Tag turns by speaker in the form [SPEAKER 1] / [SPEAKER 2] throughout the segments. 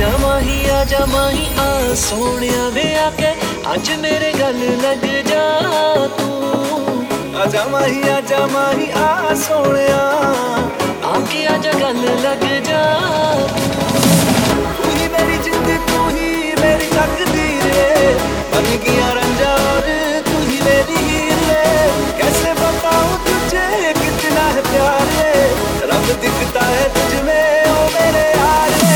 [SPEAKER 1] आजा माही आ सोनिया वे आके अज मेरे गल लग जा तू। आजा माही आ सोनिया आके आजा गल लग जा तू ही मेरी जिंद तू ही मेरी तकदीर है बन गया रंजा और तू ही मेरी हीर है। कैसे बताऊं तुझे कितना है प्यार है रब दिखता है तुझ में ओ मेरे यार है।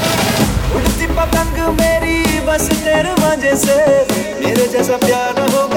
[SPEAKER 1] पतंग मेरी बस तेरे मजे से मेरे जैसा प्यार होगा